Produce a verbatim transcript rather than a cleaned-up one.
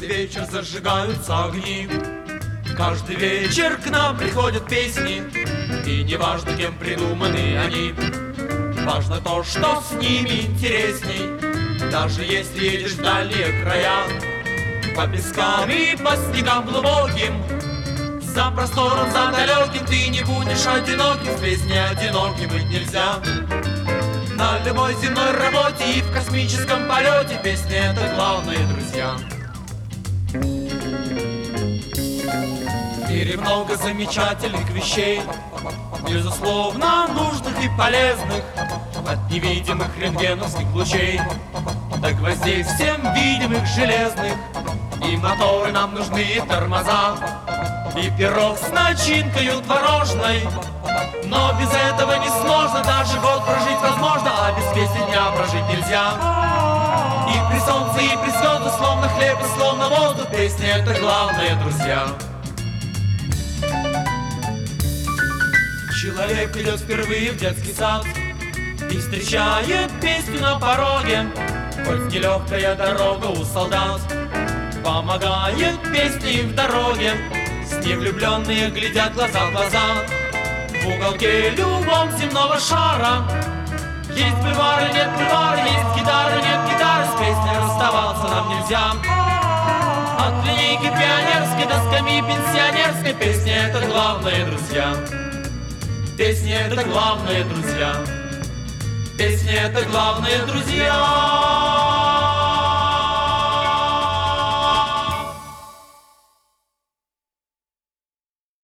каждый вечер зажигаются огни. Каждый вечер к нам приходят песни, и не важно, кем придуманы они. Важно то, что с ними интересней, даже если едешь в дальние края. По пескам и по снегам глубоким, за простором, за далеким, ты не будешь одиноким. В песне одиноким быть нельзя. На любой земной работе и в космическом полете песни — это главные друзья. В мире много замечательных вещей, безусловно, нужных и полезных, от невидимых рентгеновских лучей до гвоздей всем видимых железных. И моторы нам нужны, и тормоза, и пирог с начинкою творожной. Но без этого не сложно, даже год прожить возможно, а без песни дня прожить нельзя. И при солнце, и при звездах, словно хлеб и словно воздух, песни — это главные друзья. Человек идет впервые в детский сад и встречает песню на пороге. Хоть нелегкая дорога у солдат, помогает песни в дороге. С ней влюбленные глядят глаза в глаза. В уголке любом земного шара есть бульвары, нет бульвара, есть гитара, нет гитары. С песней расставаться нам нельзя. От линейки пионерской до скамьи пенсионерской песни — это главные друзья. Песни — это главные друзья. Песни — это главные друзья.